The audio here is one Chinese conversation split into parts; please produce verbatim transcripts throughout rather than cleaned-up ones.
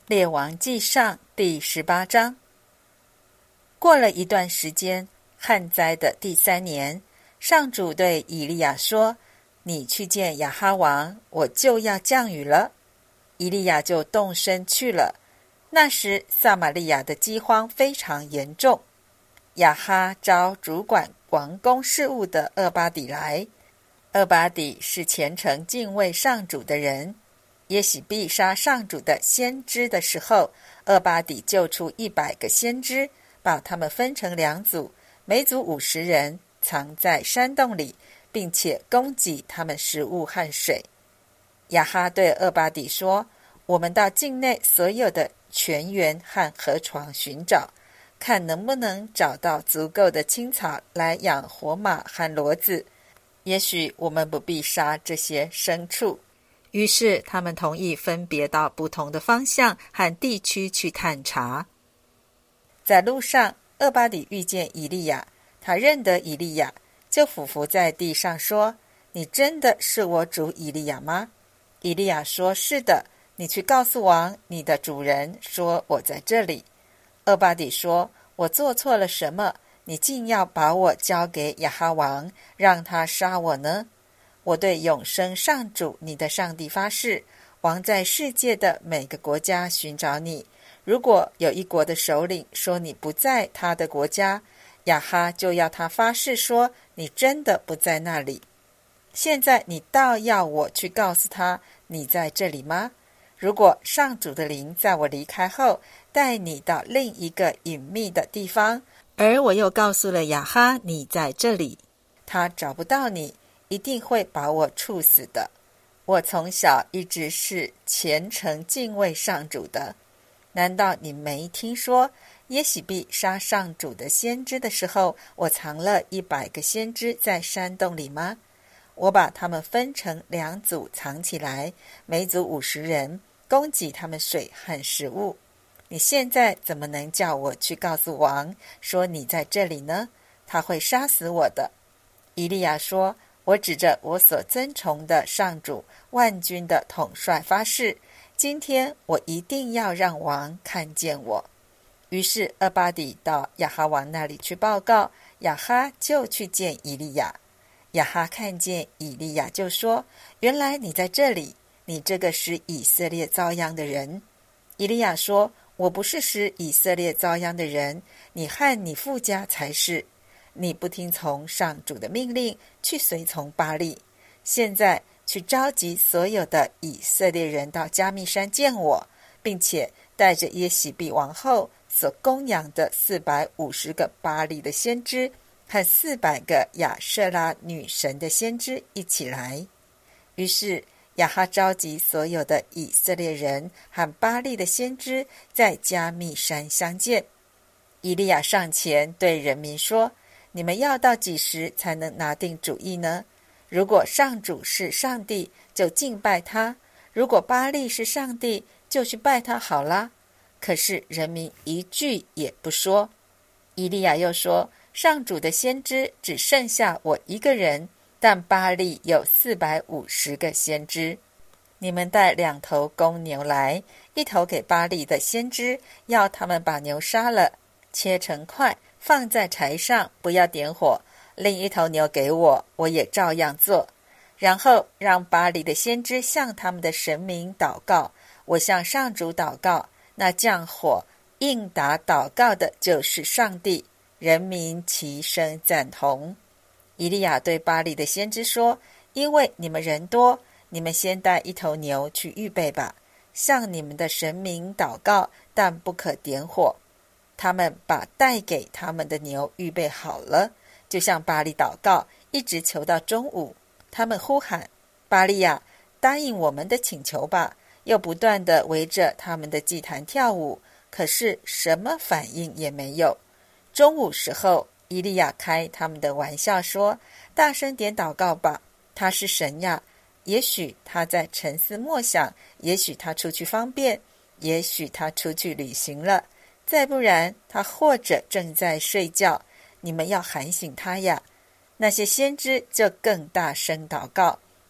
列王纪上第十八章。过了一段时间，旱灾的第三年，上主对以利亚说：你去见亚哈王，我就要降雨了。以利亚就动身去了。那时撒玛利亚的饥荒非常严重。亚哈召主管王宫事务的厄巴底来。厄巴底是虔诚敬畏上主的人。耶洗必杀上主的先知的时候，厄巴底救出一百个先知，把他们分成两组，每组五十人，藏在山洞里，并且供给他们食物和水。亚哈对厄巴底说：我们到境内所有的泉源和河床寻找，看能不能找到足够的青草来养活马和骡子，也许我们不必杀这些牲畜。于是他们同意分别到不同的方向和地区去探查。在路上，厄巴底遇见以利亚，他认得以利亚，就俯伏在地上说：你真的是我主以利亚吗？以利亚说：是的，你去告诉王，你的主人说我在这里。厄巴底说：我做错了什么？你竟要把我交给亚哈王，让他杀我呢？我对永生上主你的上帝发誓，王在世界的每个国家寻找你，如果有一国的首领说你不在他的国家，亚哈就要他发誓说你真的不在那里。现在你倒要我去告诉他你在这里吗？如果上主的灵在我离开后带你到另一个隐秘的地方，而我又告诉了亚哈你在这里，他找不到你，一定会把我处死的。我从小一直是虔诚敬畏上主的。难道你没听说耶洗必杀上主的先知的时候，我藏了一百个先知在山洞里吗？我把他们分成两组藏起来，每组五十人，供给他们水和食物。你现在怎么能叫我去告诉王说你在这里呢？他会杀死我的。以利亚说：我指着我所尊崇的上主万军的统帅发誓，今天我一定要让王看见我。于是厄巴底到亚哈王那里去报告，亚哈就去见以利亚。亚哈看见以利亚就说：原来你在这里，你这个使以色列遭殃的人。以利亚说：我不是使以色列遭殃的人，你和你父家才是。你不听从上主的命令，去随从巴力。现在去召集所有的以色列人到加密山见我，并且带着耶洗必王后所供养的四百五十个巴力的先知和四百个亚舍拉女神的先知一起来。于是亚哈召集所有的以色列人和巴力的先知在加密山相见。以利亚上前对人民说：你们要到几时才能拿定主意呢？如果上主是上帝，就敬拜他；如果巴力是上帝，就去拜他好啦。可是人民一句也不说。以利亚又说：上主的先知只剩下我一个人，但巴力有四百五十个先知。你们带两头公牛来，一头给巴力的先知，要他们把牛杀了，切成块，放在柴上，不要点火。另一头牛给我，我也照样做。然后让巴力的先知向他们的神明祷告，我向上主祷告，那降火应答祷告的就是上帝。人民齐声赞同。以利亚对巴力的先知说：因为你们人多，你们先带一头牛去预备吧，向你们的神明祷告，但不可点火。他们把带给他们的牛预备好了，就向巴力祷告，一直求到中午。他们呼喊：巴力呀，答应我们的请求吧！又不断地围着他们的祭坛跳舞，可是什么反应也没有。中午时候，以利亚开他们的玩笑说：大声点祷告吧，他是神呀！也许他在沉思默想，也许他出去方便，也许他出去旅行了，再不然他或者正在睡觉，你们要喊醒他呀。那些先知就更大声祷告，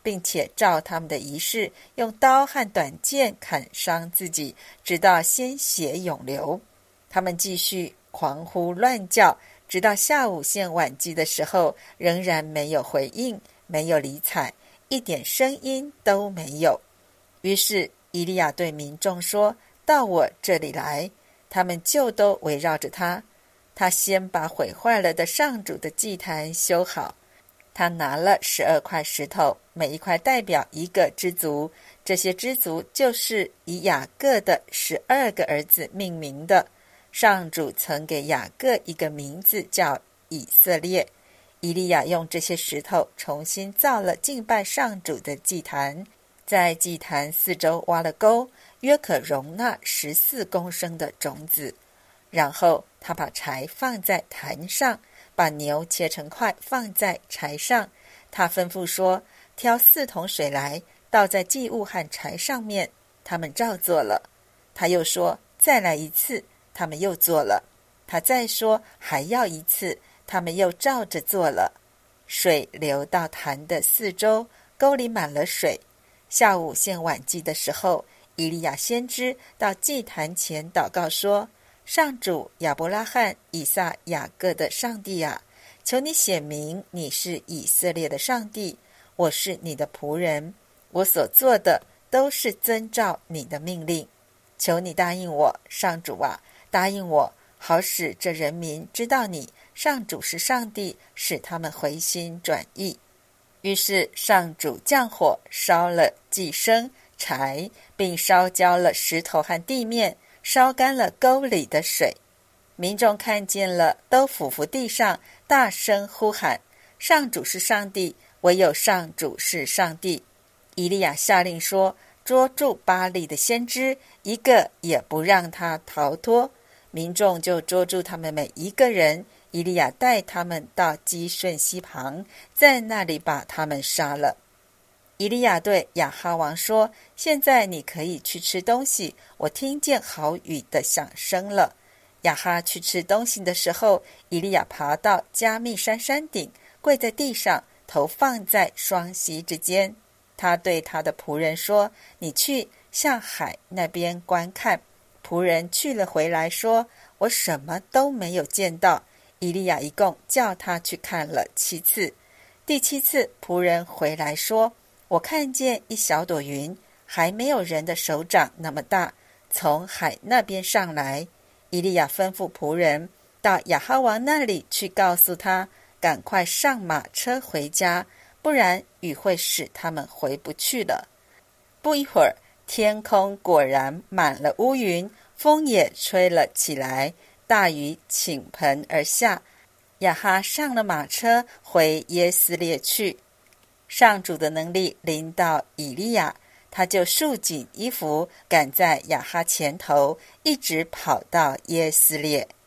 并且照他们的仪式，用刀和短剑砍伤自己，直到鲜血涌流。他们继续狂呼乱叫，直到下午献晚祭的时候，仍然没有回应，没有理睬，一点声音都没有。于是以利亚对民众说：到我这里来。他们就都围绕着他。他先把毁坏了的上主的祭坛修好。他拿了十二块石头，每一块代表一个支族，这些支族就是以雅各的十二个儿子命名的。上主曾给雅各一个名字叫以色列。以利亚用这些石头重新造了敬拜上主的祭坛，在祭坛四周挖了沟，约可容纳十四公升的种子。然后他把柴放在坛上，把牛切成块放在柴上。他吩咐说：挑四桶水来，倒在祭物和柴上面。他们照做了。他又说：再来一次。他们又做了。他再说：还要一次。他们又照着做了。水流到坛的四周，沟里满了水。下午献晚祭的时候，以利亚先知到祭坛前祷告说：上主亚伯拉罕、以撒、雅各的上帝啊，求你显明你是以色列的上帝，我是你的仆人，我所做的都是遵照你的命令。求你答应我，上主啊，答应我，好使这人民知道你上主是上帝，使他们回心转意。于是上主降火，烧了祭牲、柴，并烧焦了石头和地面，烧干了沟里的水。民众看见了，都俯伏地上，大声呼喊：上主是上帝，唯有上主是上帝。以利亚下令说：捉住巴力的先知，一个也不让他逃脱。民众就捉住他们每一个人。以利亚带他们到基顺溪旁，在那里把他们杀了。以利亚对亚哈王说：现在你可以去吃东西，我听见好雨的响声了。亚哈去吃东西的时候，以利亚爬到加密山山顶，跪在地上，头放在双膝之间。他对他的仆人说：你去向海那边观看。仆人去了回来说：我什么都没有见到。以利亚一共叫他去看了七次。第七次仆人回来说：我看见一小朵云，还没有人的手掌那么大，从海那边上来。以利亚吩咐仆人到亚哈王那里去，告诉他赶快上马车回家，不然雨会使他们回不去了。不一会儿，天空果然满了乌云，风也吹了起来，大雨倾盆而下。亚哈上了马车回耶斯列去。上主的能力临到以利亚，他就束紧衣服，赶在亚哈前头，一直跑到耶斯列。